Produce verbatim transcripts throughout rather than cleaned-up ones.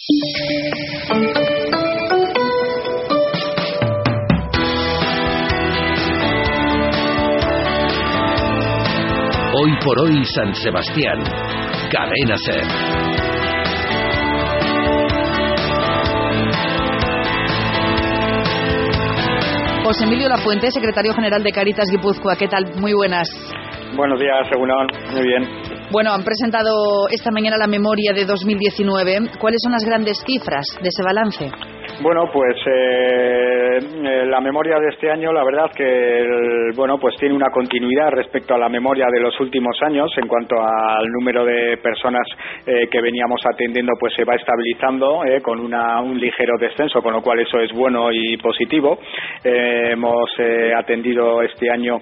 Hoy por hoy San Sebastián. Cadena SER. José Emilio Lafuente, secretario general de Cáritas Guipúzcoa. ¿Qué tal? Muy buenas. Buenos días, Egunon. Muy bien. Bueno, han presentado esta mañana la memoria de dos mil diecinueve. ¿Cuáles son las grandes cifras de ese balance? Bueno, pues eh, eh, la memoria de este año, la verdad que el, bueno, pues tiene una continuidad respecto a la memoria de los últimos años en cuanto al número de personas eh, que veníamos atendiendo, pues se va estabilizando eh, con una, un ligero descenso, con lo cual eso es bueno y positivo. Eh, hemos eh, atendido este año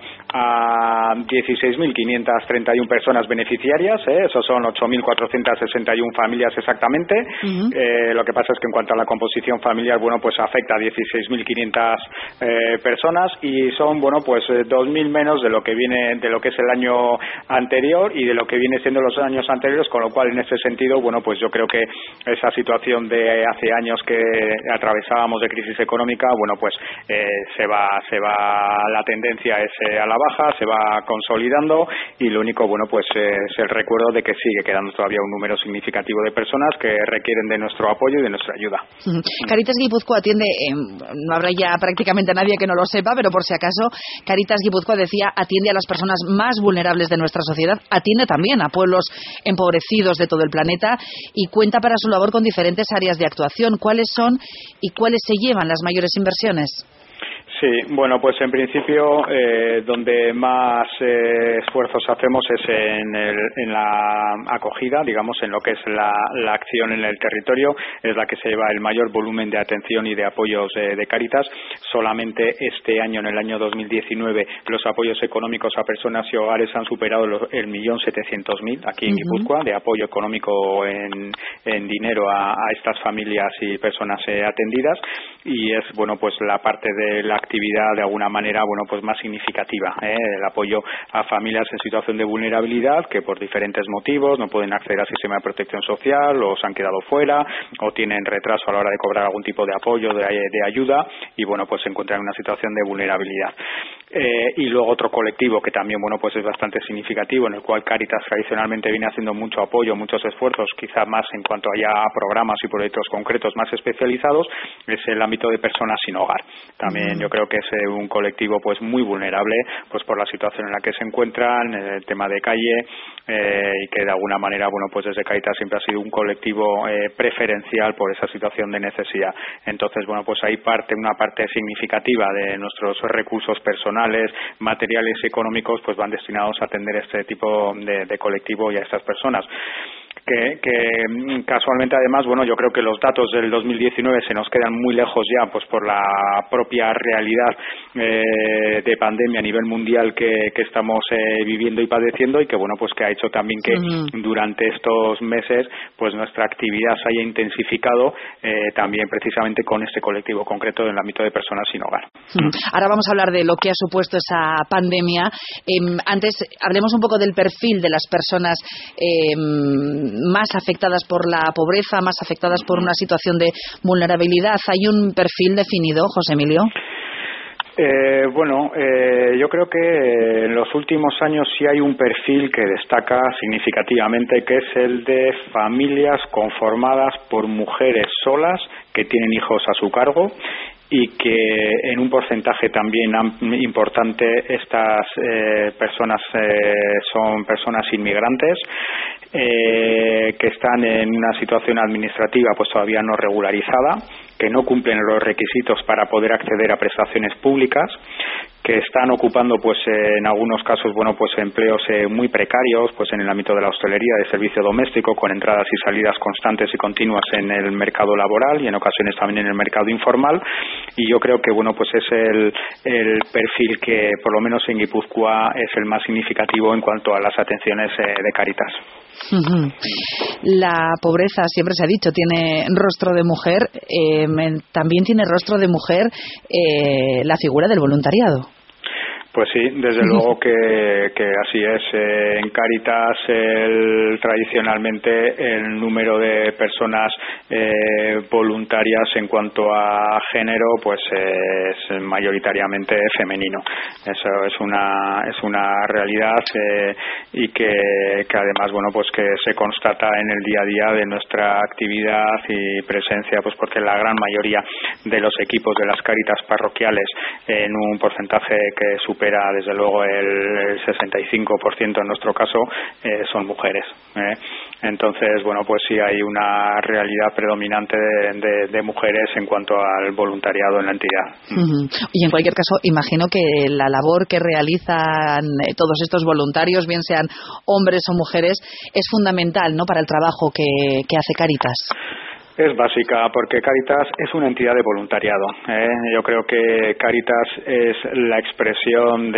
a dieciséis mil quinientas treinta y una personas beneficiarias, eh, esos son ocho mil cuatrocientas sesenta y una familias exactamente. Uh-huh. Eh, lo que pasa es que en cuanto a la composición familiar, bueno, pues afecta a dieciséis mil quinientas eh, personas y son, bueno, pues eh, dos mil menos de lo que viene, de lo que es el año anterior y de lo que viene siendo los años anteriores, con lo cual en ese sentido, bueno, pues yo creo que esa situación de hace años que atravesábamos de crisis económica, bueno, pues eh, se va, se va, la tendencia es eh, a la baja, se va consolidando y lo único, bueno, pues eh, es el recuerdo de que sigue quedando todavía un número significativo de personas que requieren de nuestro apoyo y de nuestra ayuda. Uh-huh. Cáritas Guipúzcoa atiende, eh, no habrá ya prácticamente nadie que no lo sepa, pero por si acaso, Cáritas Guipúzcoa decía, atiende a las personas más vulnerables de nuestra sociedad, atiende también a pueblos empobrecidos de todo el planeta y cuenta para su labor con diferentes áreas de actuación. ¿Cuáles son y cuáles se llevan las mayores inversiones? Sí, bueno, pues en principio eh, donde más eh, esfuerzos hacemos es en, el, en la acogida, digamos, en lo que es la, la acción en el territorio, es la que se lleva el mayor volumen de atención y de apoyos eh, de Cáritas. Solamente este año, en el año dos mil diecinueve, los apoyos económicos a personas y hogares han superado los, el millón setecientos mil aquí en uh-huh. Guipúzcoa, de apoyo económico en, en dinero a, a estas familias y personas eh, atendidas, y es, bueno, pues la parte de la actividad de alguna manera, bueno, pues más significativa, ¿eh? El apoyo a familias en situación de vulnerabilidad que por diferentes motivos no pueden acceder al sistema de protección social o se han quedado fuera o tienen retraso a la hora de cobrar algún tipo de apoyo, de, de ayuda y, bueno, pues se encuentran en una situación de vulnerabilidad. Eh, y luego otro colectivo que también, bueno, pues es bastante significativo, en el cual Cáritas tradicionalmente viene haciendo mucho apoyo, muchos esfuerzos, quizá más en cuanto a ya programas y proyectos concretos más especializados, es el ámbito de personas sin hogar. También uh-huh. yo creo que es eh, un colectivo pues muy vulnerable pues por la situación en la que se encuentran, el tema de calle eh, y que de alguna manera, bueno, pues desde Cáritas siempre ha sido un colectivo eh, preferencial por esa situación de necesidad. Entonces, bueno, pues hay parte, una parte significativa de nuestros recursos personales, materiales y económicos pues van destinados a atender este tipo de, de colectivo y a estas personas. Que, que casualmente además, bueno, yo creo que los datos del dos mil diecinueve se nos quedan muy lejos ya, pues por la propia realidad eh, de pandemia a nivel mundial que, que estamos eh, viviendo y padeciendo y que, bueno, pues que ha hecho también que uh-huh. durante estos meses pues nuestra actividad se haya intensificado eh, también precisamente con este colectivo concreto en el ámbito de personas sin hogar. Uh-huh. Ahora vamos a hablar de lo que ha supuesto esa pandemia. Eh, antes hablemos un poco del perfil de las personas eh, más afectadas por la pobreza, más afectadas por una situación de vulnerabilidad. ¿Hay un perfil definido, José Emilio? Eh, bueno, eh, yo creo que en los últimos años sí hay un perfil que destaca significativamente, que es el de familias conformadas por mujeres solas que tienen hijos a su cargo y que en un porcentaje también importante estas eh, personas eh, son personas inmigrantes eh, que están en una situación administrativa pues todavía no regularizada, que no cumplen los requisitos para poder acceder a prestaciones públicas, que están ocupando pues eh, en algunos casos bueno pues empleos eh, muy precarios pues en el ámbito de la hostelería, de servicio doméstico, con entradas y salidas constantes y continuas en el mercado laboral y en ocasiones también en el mercado informal. Y yo creo que bueno pues es el, el perfil que por lo menos en Guipúzcoa es el más significativo en cuanto a las atenciones eh, de Cáritas. Uh-huh. La pobreza, siempre se ha dicho, tiene rostro de mujer, eh, también tiene rostro de mujer eh, la figura del voluntariado. Pues sí, desde luego que, que así es. Eh, en Cáritas el, tradicionalmente el número de personas eh, voluntarias en cuanto a género pues eh, es mayoritariamente femenino. Eso es una es una realidad eh, y que, que además bueno pues que se constata en el día a día de nuestra actividad y presencia, pues porque la gran mayoría de los equipos de las Cáritas parroquiales, en un porcentaje que supera desde luego el sesenta y cinco por ciento en nuestro caso, eh, son mujeres. ¿eh? Entonces, bueno, pues sí hay una realidad predominante de, de, de mujeres en cuanto al voluntariado en la entidad. Uh-huh. Y en cualquier caso, imagino que la labor que realizan todos estos voluntarios, bien sean hombres o mujeres, es fundamental, ¿no?, para el trabajo que, que hace Cáritas. Es básica porque Cáritas es una entidad de voluntariado. ¿eh? Yo creo que Cáritas es la expresión de,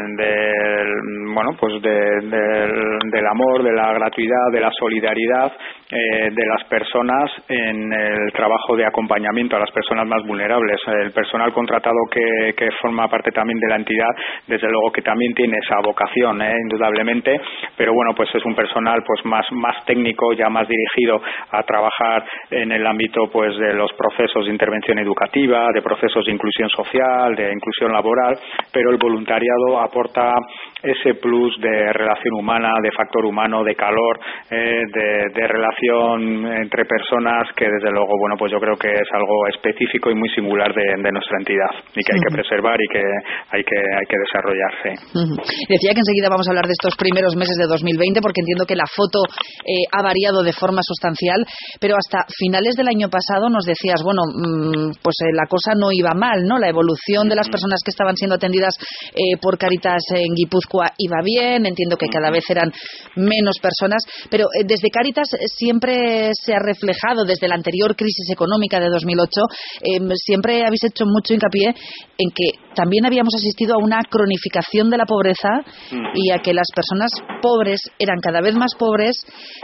de bueno, pues de, de, del amor, de la gratuidad, de la solidaridad eh, de las personas en el trabajo de acompañamiento a las personas más vulnerables. El personal contratado que, que forma parte también de la entidad, desde luego que también tiene esa vocación, ¿eh? indudablemente, pero bueno, pues es un personal pues más más técnico, ya más dirigido a trabajar en el ámbito pues de los procesos de intervención educativa, de procesos de inclusión social, de inclusión laboral, pero el voluntariado aporta ese plus de relación humana, de factor humano, de calor, eh, de, de relación entre personas que desde luego, bueno, pues yo creo que es algo específico y muy singular de, de nuestra entidad y que hay que preservar y que hay que hay que desarrollarse. Uh-huh. Decía que enseguida vamos a hablar de estos primeros meses de dos mil veinte porque entiendo que la foto eh, ha variado de forma sustancial, pero hasta finales del año pasado nos decías, bueno, mmm, pues eh, la cosa no iba mal, ¿no? La evolución de las personas que estaban siendo atendidas eh, por Cáritas en Guipúzcoa iba bien, entiendo que cada vez eran menos personas, pero eh, desde Cáritas siempre se ha reflejado, desde la anterior crisis económica de dos mil ocho, eh, siempre habéis hecho mucho hincapié en que también habíamos asistido a una cronificación de la pobreza y a que las personas pobres eran cada vez más pobres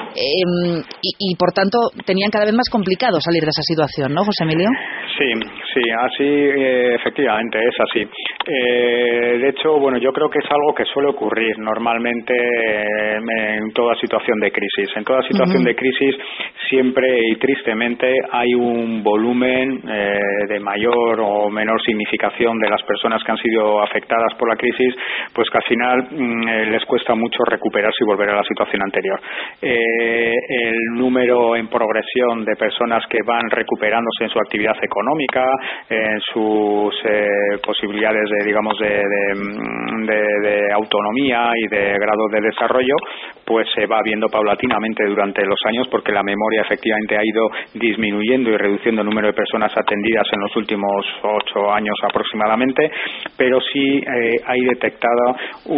eh, y, y por tanto tenían cada vez más complicado salir de esa situación, ¿no, José Emilio? Sí, sí, así eh, efectivamente es así. Eh, de hecho, bueno, yo creo que es algo que suele ocurrir normalmente eh, en toda situación de crisis. En toda situación uh-huh. de crisis siempre y tristemente hay un volumen eh, de mayor o menor significación de las personas que han sido afectadas por la crisis, pues que al final mmm, les cuesta mucho recuperarse y volver a la situación anterior. Eh, el número en progresión de personas que van recuperándose en su actividad económica, en sus eh, posibilidades de, digamos, de, de, de, de autonomía y de grado de desarrollo, pues se va viendo paulatinamente durante los años, porque la memoria efectivamente ha ido disminuyendo y reduciendo el número de personas atendidas en los últimos ocho años aproximadamente, pero sí eh, hay detectado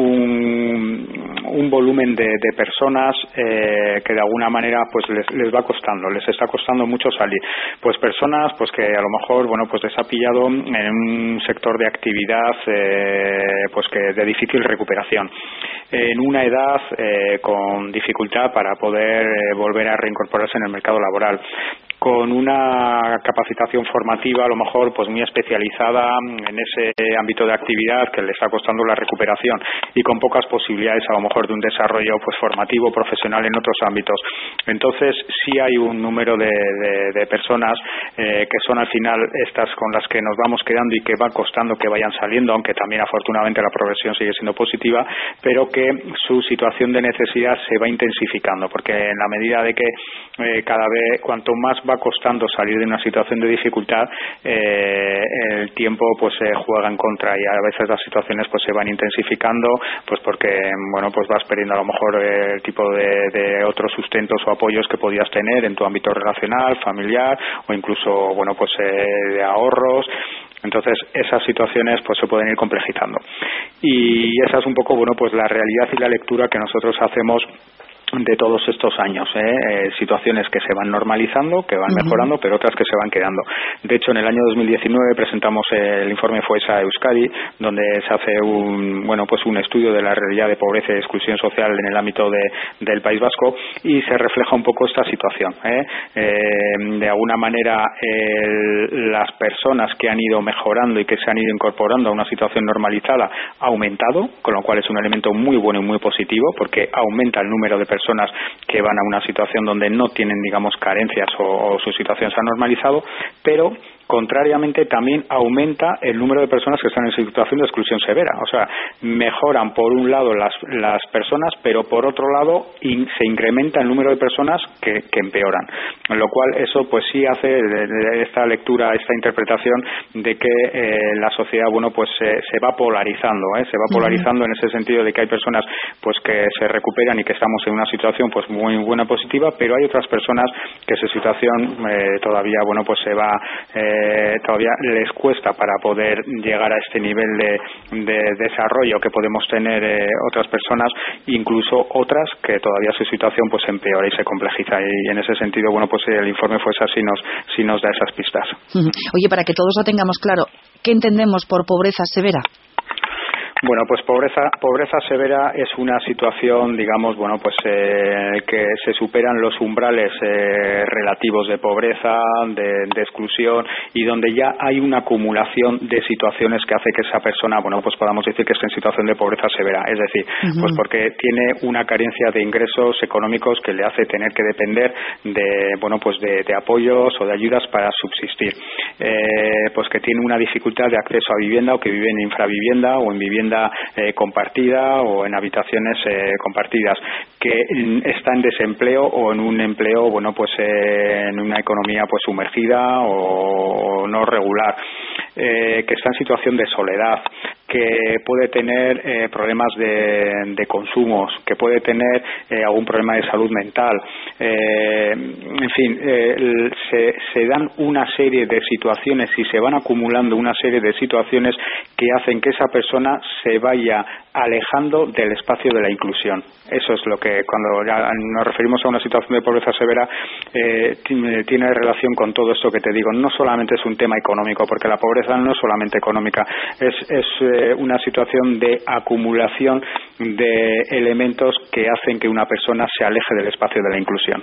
un, un volumen de, de personas eh, que de alguna manera pues les, les va costando, les está costando mucho salir. Pues personas pues que a lo mejor bueno pues les ha pillado en un sector de actividad eh, pues que de difícil recuperación, en una edad eh, con dificultad para poder eh, volver a reincorporarse en el mercado laboral, con una capacitación formativa a lo mejor pues muy especializada en ese ámbito de actividad que le está costando la recuperación y con pocas posibilidades a lo mejor de un desarrollo pues formativo, profesional en otros ámbitos. Entonces sí hay un número de, de, de personas eh, que son al final estas con las que nos vamos quedando y que va costando que vayan saliendo, aunque también afortunadamente la progresión sigue siendo positiva, pero que su situación de necesidad se va intensificando, porque en la medida de que eh, cada vez cuanto más va costando salir de una situación de dificultad, eh, el tiempo pues se eh, juega en contra y a veces las situaciones pues se van intensificando, pues porque bueno pues vas perdiendo a lo mejor eh, el tipo de, de otros sustentos o apoyos que podías tener en tu ámbito relacional, familiar o incluso bueno pues eh, de ahorros. Entonces esas situaciones pues se pueden ir complejizando y esa es un poco bueno pues la realidad y la lectura que nosotros hacemos de todos estos años, ¿eh? Eh, situaciones que se van normalizando, que van mejorando, pero otras que se van quedando. De hecho, en el año dos mil diecinueve presentamos eh, el informe FOESA Euskadi, donde se hace un bueno pues un estudio de la realidad de pobreza y exclusión social en el ámbito de, del País Vasco, y se refleja un poco esta situación, ¿eh? Eh, de alguna manera el, las personas que han ido mejorando y que se han ido incorporando a una situación normalizada ha aumentado, con lo cual es un elemento muy bueno y muy positivo, porque aumenta el número de personas personas que van a una situación donde no tienen, digamos, carencias o, o su situación se ha normalizado, pero contrariamente también aumenta el número de personas que están en situación de exclusión severa. O sea, mejoran por un lado las, las personas, pero por otro lado in, se incrementa el número de personas que, que empeoran. Con lo cual eso pues sí hace de, de esta lectura, esta interpretación de que eh, la sociedad, bueno, pues eh, se va polarizando, ¿eh? se va polarizando en ese sentido de que hay personas pues que se recuperan y que estamos en una situación pues muy buena, positiva, pero hay otras personas que su situación eh, todavía, bueno, pues se va eh, Eh, todavía les cuesta para poder llegar a este nivel de, de desarrollo que podemos tener eh, otras personas, incluso otras que todavía su situación pues empeora y se complejiza, y en ese sentido, bueno, pues el informe FOESA sí nos, sí nos da esas pistas. Oye, para que todos lo tengamos claro, ¿qué entendemos por pobreza severa? Bueno, pues pobreza pobreza severa es una situación, digamos, bueno, pues eh, que se superan los umbrales eh, relativos de pobreza, de, de exclusión, y donde ya hay una acumulación de situaciones que hace que esa persona, bueno, pues podamos decir que está en situación de pobreza severa. Es decir, uh-huh. pues porque tiene una carencia de ingresos económicos que le hace tener que depender de, bueno, pues de, de apoyos o de ayudas para subsistir. Eh, pues que tiene una dificultad de acceso a vivienda, o que vive en infravivienda o en vivienda Eh, compartida o en habitaciones eh, compartidas, que está en desempleo o en un empleo, bueno, pues eh, en una economía pues sumergida o, o no regular, eh, que está en situación de soledad, que puede tener eh, problemas de, de consumos, que puede tener eh, algún problema de salud mental, eh, en fin, eh, se, se dan una serie de situaciones y se van acumulando una serie de situaciones que hacen que esa persona se vaya alejando del espacio de la inclusión. Eso es lo que, cuando ya nos referimos a una situación de pobreza severa, eh, tiene relación con todo esto que te digo. No solamente es un tema económico, porque la pobreza no es solamente económica, es, es eh, una situación de acumulación de elementos que hacen que una persona se aleje del espacio de la inclusión.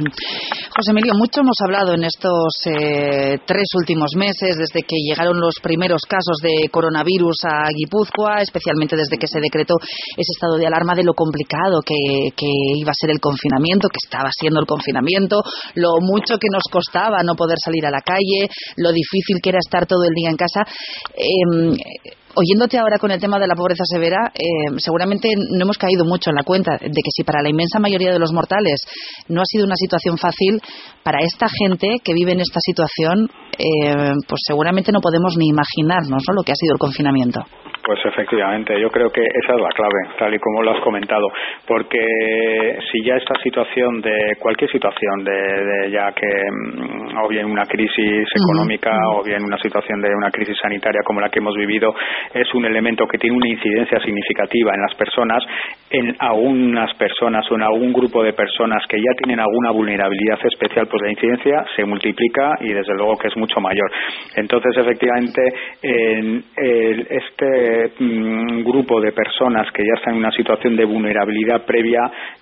José Emilio, mucho hemos hablado en estos eh, tres últimos meses, desde que llegaron los primeros casos de coronavirus a Guipúzcoa, especialmente desde que se decretó ese estado de alarma, de lo complicado que, que iba a ser el confinamiento, que estaba siendo el confinamiento, lo mucho que nos costaba no poder salir a la calle, lo difícil que era estar todo el día en casa. Eh, Oyéndote ahora con el tema de la pobreza severa, eh, seguramente no hemos caído mucho en la cuenta de que si para la inmensa mayoría de los mortales no ha sido una situación fácil, para esta gente que vive en esta situación, eh, pues seguramente no podemos ni imaginarnos, ¿no?, lo que ha sido el confinamiento. Pues efectivamente, yo creo que esa es la clave, tal y como lo has comentado, porque si ya esta situación de cualquier situación, de, de ya que o bien una crisis económica uh-huh. o bien una situación de una crisis sanitaria como la que hemos vivido, es un elemento que tiene una incidencia significativa en las personas, en algunas personas o en algún grupo de personas que ya tienen alguna vulnerabilidad especial, pues la incidencia se multiplica y desde luego que es mucho mayor. Entonces, efectivamente, en el, este mm, grupo de personas que ya están en una situación de vulnerabilidad previa,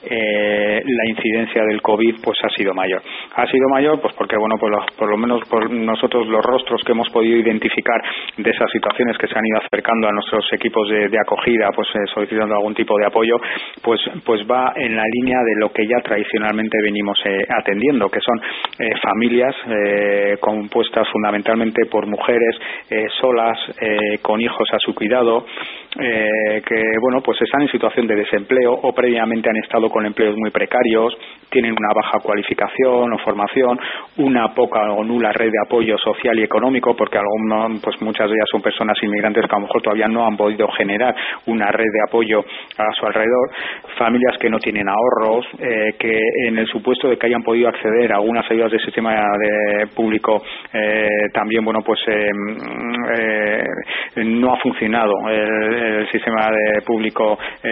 eh, la incidencia del COVID pues ha sido mayor. Ha sido mayor pues porque, bueno, por lo, por lo menos por nosotros los rostros que hemos podido identificar de esas situaciones que se han ido acercando a nuestros equipos de, de acogida, pues eh, solicitando algún tipo de apoyo, pues pues va en la línea de lo que ya tradicionalmente venimos eh, atendiendo, que son eh, familias eh, compuestas fundamentalmente por mujeres eh, solas, eh, con hijos a su cuidado, eh, que bueno pues están en situación de desempleo o previamente han estado con empleos muy precarios, tienen una baja cualificación o formación, una poca o nula red de apoyo social y económico, porque algunos, pues muchas de ellas son personas inmigrantes que a lo mejor todavía no han podido generar una red de apoyo a su alrededor, familias que no tienen ahorros, eh, que en el supuesto de que hayan podido acceder a algunas ayudas del sistema de público eh, también bueno pues eh, eh, no ha funcionado el, el sistema de público eh,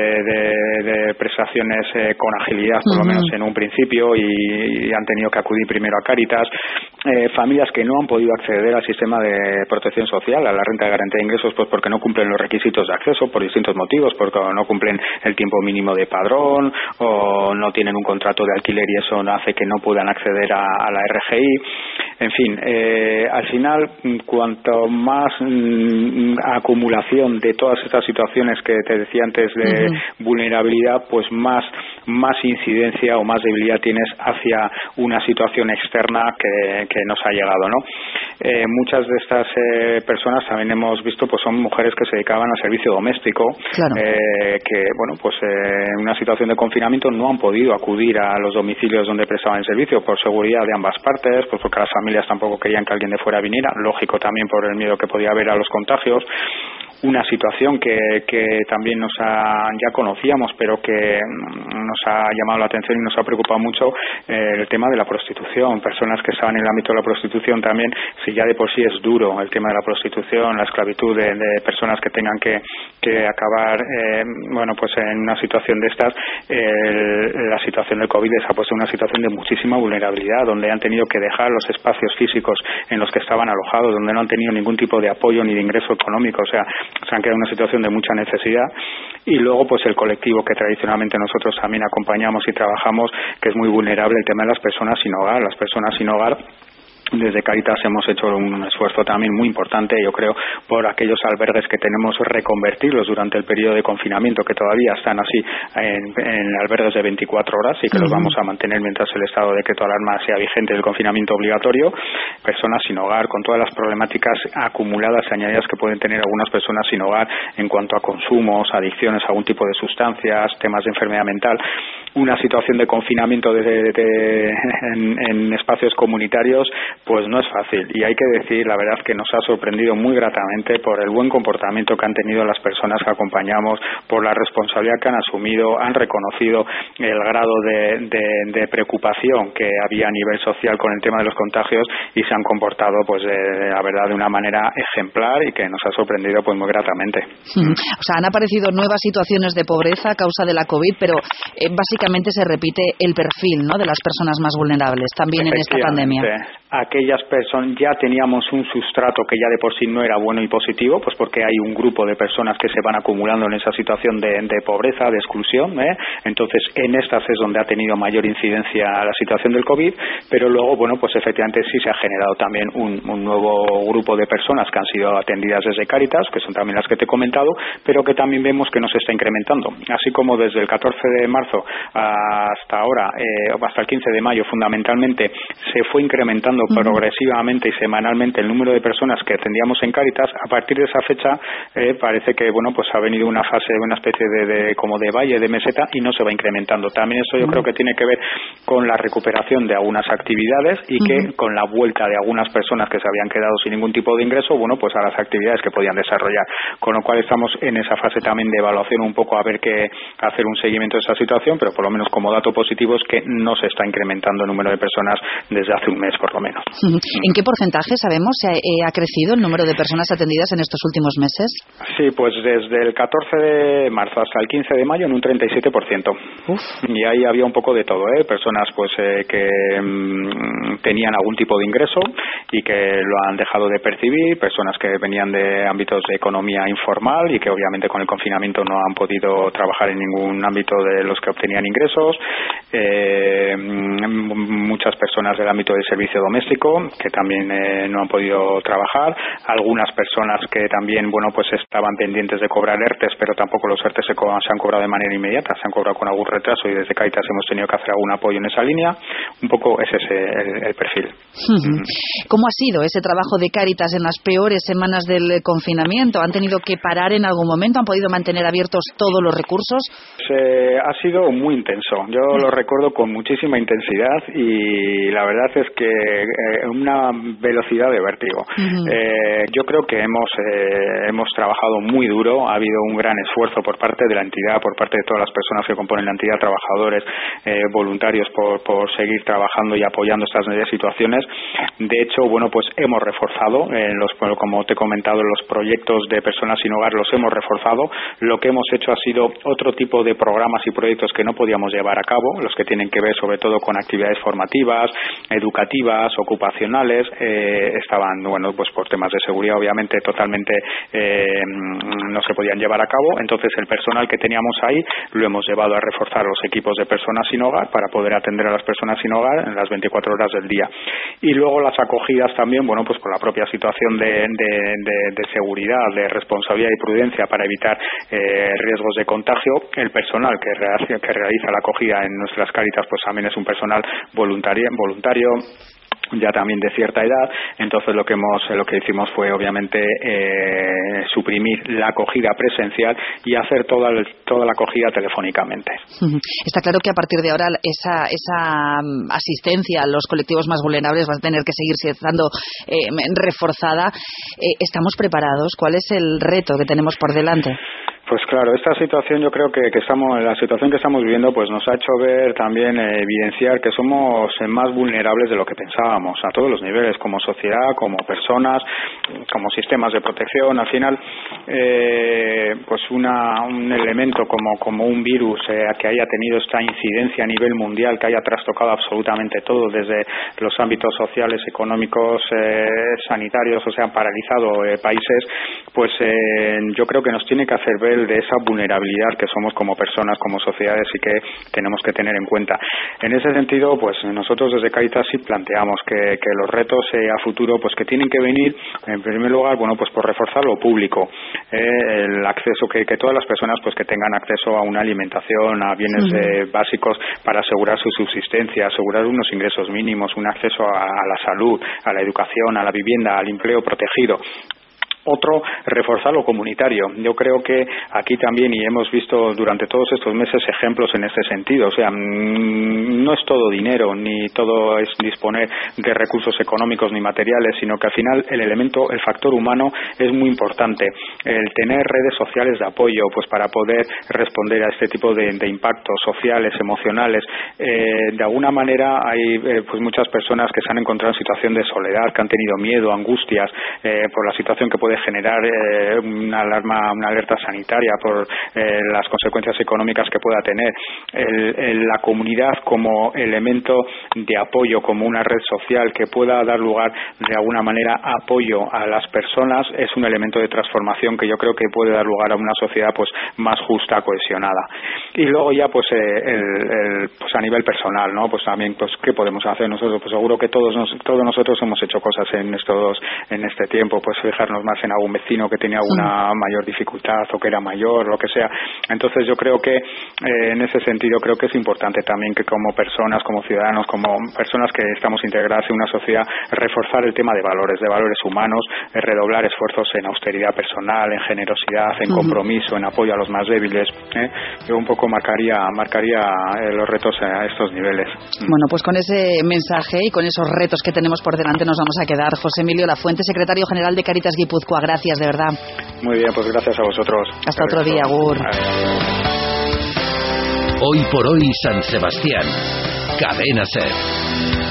de, de prestaciones eh, con agilidad, por uh-huh. lo menos en un principio, y, y han tenido que acudir primero a Cáritas. Eh, familias que no han podido acceder al sistema de protección social, a la renta de garantía de ingresos, pues porque no cumplen los requisitos de acceso por distintos motivos, porque no cumplen el tiempo mínimo de padrón o no tienen un contrato de alquiler y eso hace que no puedan acceder a, a la R G I. En fin, eh, al final, cuanto más mm, acumulación de todas estas situaciones que te decía antes de uh-huh. vulnerabilidad, pues más, más incidencia o más debilidad tienes hacia una situación externa que, que nos ha llegado, ¿no? Eh, muchas de estas eh, personas también hemos visto, pues son mujeres que se dedicaban al servicio doméstico, claro. eh, que, bueno, pues eh, en una situación de confinamiento no han podido acudir a los domicilios donde prestaban el servicio por seguridad de ambas partes, pues porque las familias tampoco querían que alguien de fuera viniera, lógico también por el miedo que podía haber a los contagios. Una situación que, que también nos ha, ya conocíamos, pero que nos ha llamado la atención y nos ha preocupado mucho, eh, el tema de la prostitución. Personas que estaban en el ámbito de la prostitución también, si ya de por sí es duro el tema de la prostitución, la esclavitud de, de personas que tengan que, que acabar, eh, bueno, pues en una situación de estas, eh, la situación del COVID les ha puesto una situación de muchísima vulnerabilidad, donde han tenido que dejar los espacios físicos en los que estaban alojados, donde no han tenido ningún tipo de apoyo ni de ingreso económico, o sea, se han quedado en una situación de mucha necesidad. Y luego pues el colectivo que tradicionalmente nosotros también acompañamos y trabajamos, que es muy vulnerable, el tema de las personas sin hogar. Las personas sin hogar, desde Cáritas hemos hecho un esfuerzo también muy importante, yo creo, por aquellos albergues que tenemos, reconvertirlos durante el periodo de confinamiento, que todavía están así en, en albergues de veinticuatro horas y que uh-huh. los vamos a mantener mientras el estado de decreto de alarma sea vigente, el confinamiento obligatorio. Personas sin hogar, con todas las problemáticas acumuladas y añadidas que pueden tener algunas personas sin hogar en cuanto a consumos, adicciones a algún tipo de sustancias, temas de enfermedad mental. Una situación de confinamiento de, de, de, en, en espacios comunitarios pues no es fácil, y hay que decir la verdad que nos ha sorprendido muy gratamente por el buen comportamiento que han tenido las personas que acompañamos, por la responsabilidad que han asumido, han reconocido el grado de, de, de preocupación que había a nivel social con el tema de los contagios y se han comportado pues de, de la verdad de una manera ejemplar y que nos ha sorprendido pues muy gratamente. Mm. O sea, han aparecido nuevas situaciones de pobreza a causa de la COVID, pero eh, básicamente se repite el perfil, ¿no?, de las personas más vulnerables también en esta pandemia. Aquellas personas, ya teníamos un sustrato que ya de por sí no era bueno y positivo, pues porque hay un grupo de personas que se van acumulando en esa situación de, de pobreza, de exclusión, ¿eh? Entonces en estas es donde ha tenido mayor incidencia la situación del COVID, pero luego, bueno, pues efectivamente sí se ha generado también un, un nuevo grupo de personas que han sido atendidas desde Cáritas, que son también las que te he comentado, pero que también vemos que no se está incrementando, así como desde el catorce de marzo hasta ahora, eh, hasta el quince de mayo fundamentalmente, se fue incrementando progresivamente y semanalmente el número de personas que atendíamos en Cáritas. A partir de esa fecha eh, parece que bueno pues ha venido una fase, una especie de, de como de valle, de meseta, y no se va incrementando. También eso yo creo que tiene que ver con la recuperación de algunas actividades y que con la vuelta de algunas personas que se habían quedado sin ningún tipo de ingreso, bueno, pues a las actividades que podían desarrollar. Con lo cual estamos en esa fase también de evaluación, un poco a ver qué, hacer un seguimiento de esa situación, pero por lo menos como dato positivo es que no se está incrementando el número de personas desde hace un mes por lo menos. ¿En qué porcentaje, sabemos, se ha, ha crecido el número de personas atendidas en estos últimos meses? Sí, pues desde el catorce de marzo hasta el quince de mayo en un treinta y siete por ciento. Uf. Y ahí había un poco de todo, ¿eh? Personas pues eh, que mmm, tenían algún tipo de ingreso y que lo han dejado de percibir, personas que venían de ámbitos de economía informal y que obviamente con el confinamiento no han podido trabajar en ningún ámbito de los que obtenían ingresos, eh, muchas personas del ámbito del servicio doméstico que también eh, no han podido trabajar, algunas personas que también bueno pues estaban pendientes de cobrar ERTES, pero tampoco los ERTES se, co- se han cobrado de manera inmediata, se han cobrado con algún retraso y desde Cáritas hemos tenido que hacer algún apoyo en esa línea. Un poco ese es el, el perfil. Uh-huh. ¿Cómo ha sido ese trabajo de Cáritas en las peores semanas del confinamiento? ¿Han tenido que parar en algún momento? ¿Han podido mantener abiertos todos los recursos? Se, ha sido muy intenso. Yo lo recuerdo con muchísima intensidad y la verdad es que eh, una velocidad de vértigo. Uh-huh. Eh, yo creo que hemos eh, hemos trabajado muy duro, ha habido un gran esfuerzo por parte de la entidad, por parte de todas las personas que componen la entidad, trabajadores, eh, voluntarios, por, por seguir trabajando y apoyando estas situaciones. De hecho, bueno, pues hemos reforzado, en los, como te he comentado, los proyectos de personas sin hogar los hemos reforzado. Lo que hemos hecho ha sido otro tipo de programas y proyectos que no podíamos llevar a cabo, los que tienen que ver sobre todo con actividades formativas, educativas, ocupacionales, eh, estaban, bueno, pues por temas de seguridad obviamente totalmente eh, no se podían llevar a cabo. Entonces el personal que teníamos ahí lo hemos llevado a reforzar los equipos de personas sin hogar para poder atender a las personas sin hogar en las veinticuatro horas del día. Y luego las acogidas también, bueno, pues por la propia situación de, de, de, de seguridad, de responsabilidad y prudencia para evitar eh, riesgos de contagio, el personal que, re, que realiza la acogida en nuestras Cáritas pues también es un personal voluntario, voluntario ya también de cierta edad. Entonces lo que hemos lo que hicimos fue obviamente eh, suprimir la acogida presencial y hacer toda el, toda la acogida telefónicamente. Está claro que a partir de ahora esa esa asistencia a los colectivos más vulnerables va a tener que seguir siendo eh, reforzada. Eh, ¿Estamos preparados? ¿Cuál es el reto que tenemos por delante? Pues claro, esta situación yo creo que, que estamos, la situación que estamos viviendo pues nos ha hecho ver también, eh, evidenciar que somos más vulnerables de lo que pensábamos a todos los niveles, como sociedad, como personas, como sistemas de protección. Al final, eh, pues una, un elemento como, como un virus eh, que haya tenido esta incidencia a nivel mundial, que haya trastocado absolutamente todo, desde los ámbitos sociales, económicos, eh, sanitarios, o sea, paralizado eh, países, pues eh, yo creo que nos tiene que hacer ver de esa vulnerabilidad que somos como personas, como sociedades y que tenemos que tener en cuenta. En ese sentido, pues nosotros desde Cáritas sí planteamos que, que los retos eh, a futuro pues que tienen que venir, en primer lugar, bueno, pues por reforzar lo público, eh, el acceso, que, que todas las personas pues que tengan acceso a una alimentación, a bienes uh-huh. eh, básicos para asegurar su subsistencia, asegurar unos ingresos mínimos, un acceso a, a la salud, a la educación, a la vivienda, al empleo protegido. Otro, reforzar lo comunitario. Yo creo que aquí también, y hemos visto durante todos estos meses ejemplos en este sentido, o sea, no es todo dinero, ni todo es disponer de recursos económicos ni materiales, sino que al final el elemento, el factor humano es muy importante. El tener redes sociales de apoyo, pues para poder responder a este tipo de, de impactos sociales, emocionales. Eh, de alguna manera hay eh, pues muchas personas que se han encontrado en situación de soledad, que han tenido miedo, angustias, eh, por la situación que puede generar eh, una alarma, una alerta sanitaria por eh, las consecuencias económicas que pueda tener. El, el, la comunidad como elemento de apoyo, como una red social que pueda dar lugar de alguna manera a apoyo a las personas, es un elemento de transformación que yo creo que puede dar lugar a una sociedad pues más justa, cohesionada. Y luego ya pues, eh, el, el, pues a nivel personal, ¿no? Pues también pues qué podemos hacer nosotros. Pues seguro que todos nos, todos nosotros hemos hecho cosas en estos en este tiempo, pues fijarnos más en algún vecino que tenía alguna sí. mayor dificultad o que era mayor, lo que sea. Entonces yo creo que eh, en ese sentido creo que es importante también que como personas, como ciudadanos, como personas que estamos integradas en una sociedad, reforzar el tema de valores, de valores humanos, eh, redoblar esfuerzos en austeridad personal, en generosidad, en uh-huh. compromiso, en apoyo a los más débiles. ¿eh? Yo un poco marcaría, marcaría eh, los retos a estos niveles. Bueno, pues con ese mensaje y con esos retos que tenemos por delante nos vamos a quedar. José Emilio Lafuente, secretario general de Cáritas Guipúzcoa. Gracias, de verdad. Muy bien, pues gracias a vosotros. Hasta otro día, Agur. Hoy por hoy San Sebastián. Cadena SER.